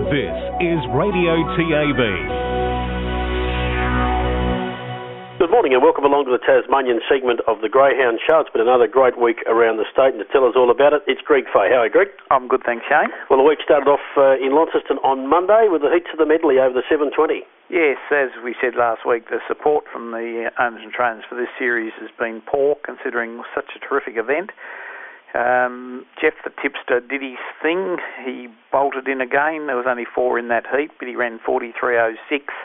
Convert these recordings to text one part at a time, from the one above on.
This is Radio TAB. Good morning and welcome along to the Tasmanian segment of the Greyhound Show. It's been another great week around the state, and to tell us all about it, it's Greg Fay. How are you, Greg? I'm good, thanks, Shane. Well, the week started off in Launceston on Monday with the heats of the medley over the 720. Yes, as we said last week, the support from the owners and trainers for this series has been poor, considering such a terrific event. Jeff the tipster did his thing. He bolted in again. There was only 4 in that heat, but he ran 43.06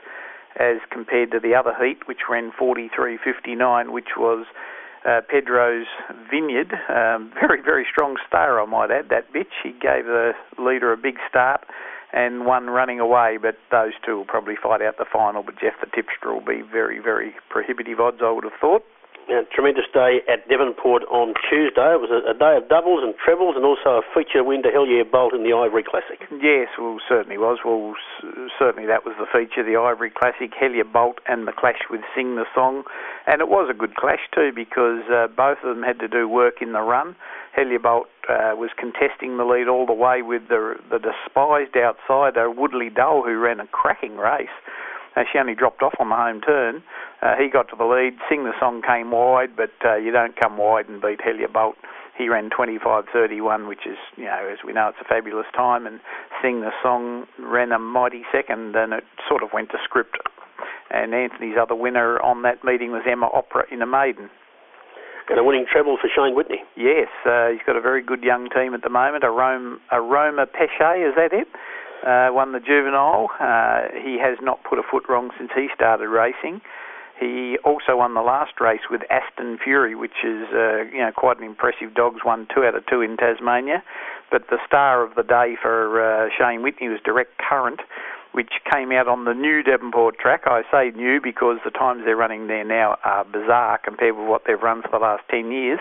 as compared to the other heat, which ran 43.59, which was Pedro's Vineyard. Very, very strong stayer, I might add, that bitch. He gave the leader a big start and one running away, but those two will probably fight out the final, but Jeff the tipster will be very, very prohibitive odds, I would have thought. A tremendous day at Devonport on Tuesday. It was a day of doubles and trebles and also a feature win to Hell Yeah Bolt in the Ivory Classic. Yes, well, certainly was. Well, certainly that was the feature, the Ivory Classic, Hell Yeah Bolt and the clash with Sing the Song. And it was a good clash too, because both of them had to do work in the run. Hell Yeah Bolt was contesting the lead all the way with the despised outsider Woodley Dull, who ran a cracking race. She only dropped off on the home turn. He got to the lead. Sing the Song came wide, but you don't come wide and beat Hell Yeah Bolt. He ran 25.31, which is, as we know, it's a fabulous time. And Sing the Song ran a mighty second, and it sort of went to script. And Anthony's other winner on that meeting was Emma Opera in a maiden. And a winning treble for Shane Whitney. Yes, he's got a very good young team at the moment. Aroma Pesce, is that it? Won the juvenile. He has not put a foot wrong since he started racing. He also won the last race with Aston Fury, which is quite an impressive dog. Won 2 out of 2 in Tasmania. But the star of the day for Shane Whitney was Direct Current, which came out on the new Devonport track. I say new because the times they're running there now are bizarre compared with what they've run for the last 10 years.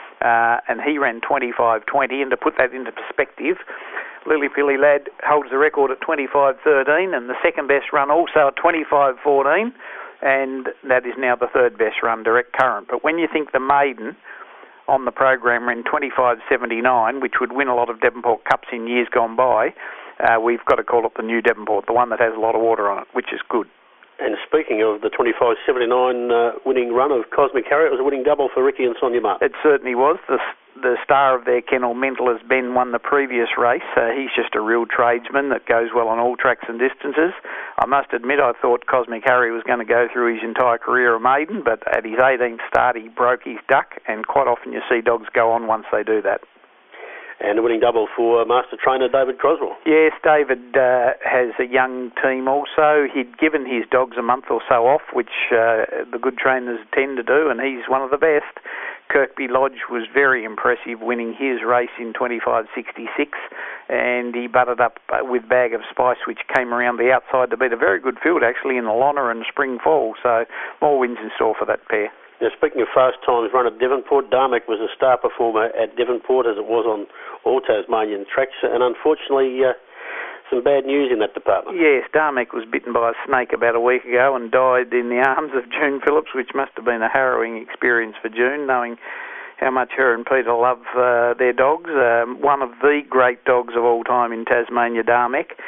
And he ran 25.20, and to put that into perspective, Lily Pilly Lad holds the record at 25.13, and the second best run also at 25.14, and that is now the third best run, Direct Current. But when you think the maiden on the program ran 25.79, which would win a lot of Devonport Cups in years gone by, we've got to call it the new Devonport, the one that has a lot of water on it, which is good. And speaking of the 25.79 winning run of Cosmic Harrier, it was a winning double for Ricky and Sonia Martin. It certainly was. The star of their kennel, Mental as Ben, won the previous race. He's just a real tradesman that goes well on all tracks and distances. I must admit, I thought Cosmic Harry was going to go through his entire career a maiden, but at his 18th start he broke his duck, and quite often you see dogs go on once they do that. And a winning double for Master Trainer David Croswell. Yes, David has a young team also. He'd given his dogs a month or so off, which the good trainers tend to do, and he's one of the best. Kirkby Lodge was very impressive, winning his race in 25.66, and he butted up with Bag of Spice, which came around the outside to beat a very good field, actually, in Alona and Spring Fall. So more wins in store for that pair. Now, speaking of fast times run at Devonport, Darmic was a star performer at Devonport, as it was on all Tasmanian tracks, and unfortunately some bad news in that department. Yes, Darmic was bitten by a snake about a week ago and died in the arms of June Phillips, which must have been a harrowing experience for June, knowing how much her and Peter love their dogs. One of the great dogs of all time in Tasmania, Darmic.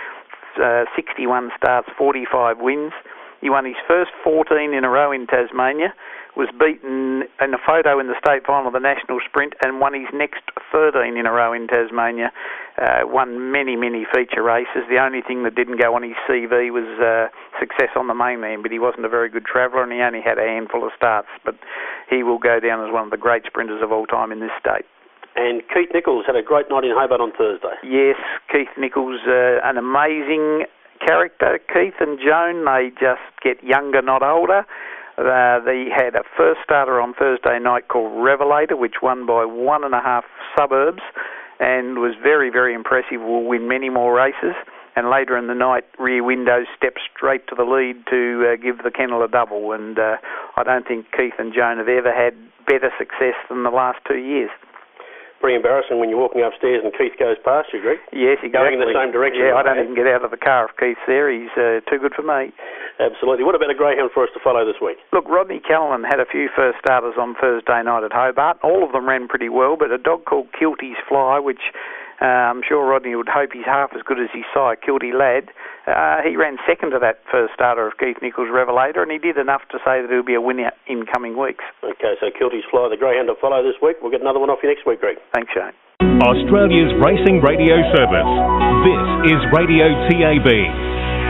61 starts, 45 wins. He won his first 14 in a row in Tasmania, was beaten in a photo in the state final of the National Sprint, and won his next 13 in a row in Tasmania. Won many, many feature races. The only thing that didn't go on his CV was success on the mainland, but he wasn't a very good traveller, and he only had a handful of starts. But he will go down as one of the great sprinters of all time in this state. And Keith Nichols had a great night in Hobart on Thursday. Yes, Keith Nichols, an amazing character. Keith and Joan, they just get younger, not older. They had a first starter on Thursday night called Revelator, which won by 1.5 suburbs and was very, very impressive, will win many more races. And later in the night, Rear Windows stepped straight to the lead to give the kennel a double. And I don't think Keith and Joan have ever had better success than the last 2 years. Pretty embarrassing when you're walking upstairs and Keith goes past you, Greg. Yes, exactly. Going in the same direction. Yeah, I don't even get out of the car if Keith's there. He's too good for me. Absolutely. What about a greyhound for us to follow this week? Look, Rodney Callanan had a few first starters on Thursday night at Hobart. All of them ran pretty well, but a dog called Kilty's Fly, which I'm sure Rodney would hope he's half as good as his sire, Kilty Lad. He ran second to that first starter of Keith Nichols' Revelator, and he did enough to say that he'll be a winner in coming weeks. Okay, so Kilty's Fly, the greyhound to follow this week. We'll get another one off you next week, Greg. Thanks, Shane. Australia's racing radio service. This is Radio TAB.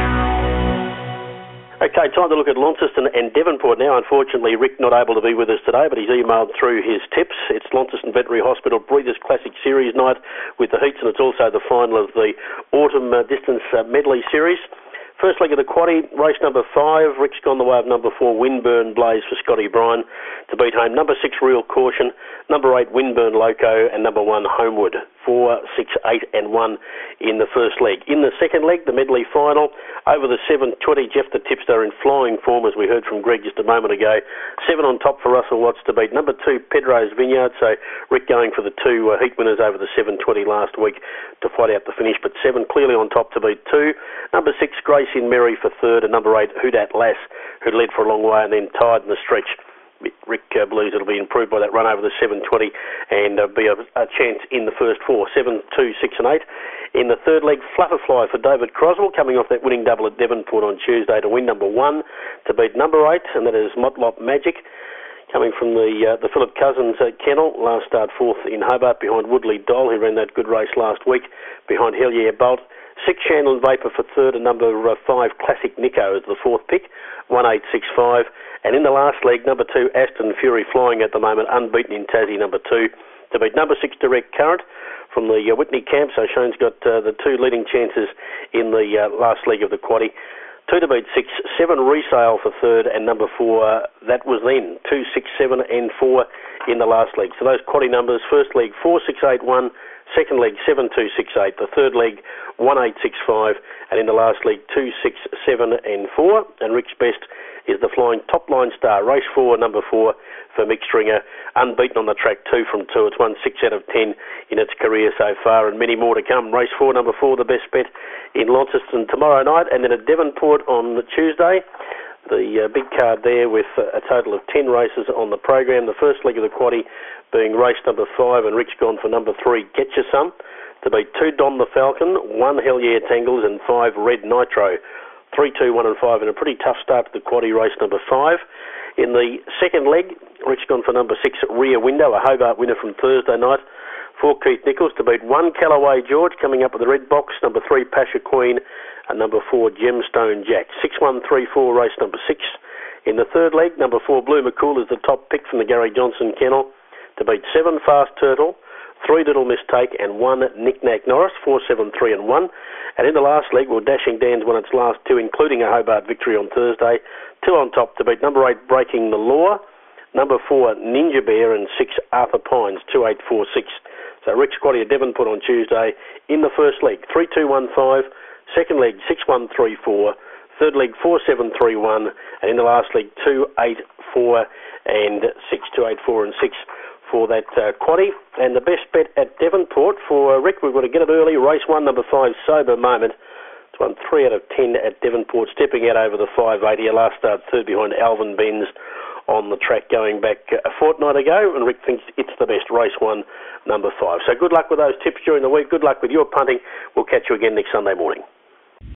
Okay, time to look at Launceston and Devonport now. Unfortunately, Rick not able to be with us today, but he's emailed through his tips. It's Launceston Veterinary Hospital Breeders' Classic Series night with the heats, and it's also the final of the Autumn Distance Medley Series. First leg of the quaddie, race number 5. Rick's gone the way of number 4, Windburn Blaze for Scotty Bryan to beat home. Number 6, Real Caution. Number 8, Windburn Loco. And number 1, Homewood. 4, 6, 8 and 1 in the first leg. In the second leg, the medley final, over the 7:20, Jeff the Tipster in flying form, as we heard from Greg just a moment ago. 7 on top for Russell Watts to beat number 2, Pedro's Vineyard. So Rick going for the 2 heat winners over the 7:20 last week to fight out the finish, but 7 clearly on top to beat 2. Number 6, Grace in Mary for third, and number 8, Houdat Lass, who led for a long way and then tied in the stretch. Rick believes it'll be improved by that run over the 7:20 and be a chance in the first 4, 7, 2, 6 and 8. In the third leg, Flutterfly for David Croswell, coming off that winning double at Devonport on Tuesday to win number 1 to beat number 8, and that is Motlop Magic, coming from the Philip Cousins kennel. Last start 4th in Hobart behind Woodley Doll, who ran that good race last week, behind Hell Yeah Bolt. 6, Chandler Vapor for third, and number 5, Classic Nico is the 4th pick, 1865. And in the last leg, number 2, Aston Fury, flying at the moment, unbeaten in Tassie, number 2, to beat number 6, Direct Current from the Whitney camp. So Shane's got the 2 leading chances in the last leg of the quaddie. 2 to beat 6, 7, Resale for third, and number 4, that was then 2, 6, 7 and 4 in the last leg. So those quaddie numbers, first leg 4, 6, 8, 1, second leg 7, 2, 6, 8, the third leg 1, 8, 6, 5, and in the last leg 2, 6, 7 and 4. And Rick's best is the flying top line star, race 4, number 4 for Mick Stringer, unbeaten on the track 2 from 2. It's won 6 out of 10 in its career so far, and many more to come. Race 4, number 4, the best bet in Launceston tomorrow night, and then at Devonport on Tuesday. The big card there with a total of 10 races on the program. The first leg of the quaddie being race number 5, and Rick's gone for number 3, Get You Some, to beat 2, Don the Falcon, 1, Hell Yeah Tangles, and 5, Red Nitro. 3, 2, 1 and 5, and a pretty tough start to the quaddie, race number 5. In the second leg, Rick's gone for number 6, Rear Window, a Hobart winner from Thursday night, 4, Keith Nichols, to beat 1, Callaway George, coming up with the red box, number 3, Pasha Queen, and number 4, Gemstone Jack. 6, 1, 3, 4, race number 6. In the third leg, number 4, Blue McCool, is the top pick from the Gary Johnson kennel, to beat 7, Fast Turtle, 3, Little Mistake, and 1, Knick Knack Norris, 4, 7, 3 and 1. And in the last leg, well, Dashing Dan's won its last 2, including a Hobart victory on Thursday. 2 on top to beat number 8, Breaking the Law, number 4, Ninja Bear, and 6, Arthur Pines, 2, 8, 4, 6. So Rick's quaddie at Devonport on Tuesday in the first leg, 3, 2, 1, 5. Second leg, 6, 1, 3, 4. Third leg, 4, 7, 3, 1. And in the last leg, 2, 8, 4 and 6, 2, 8, 4 and 6. For that quaddie. And the best bet at Devonport for Rick, we've got to get it early. Race 1, number 5, Sober Moment. It's won 3 out of 10 at Devonport, stepping out over the 580. Last start third behind Alvin Benz on the track going back a fortnight ago, and Rick thinks it's the best. Race 1, number 5. So good luck with those tips during the week. Good luck with your punting. We'll catch you again next Sunday morning.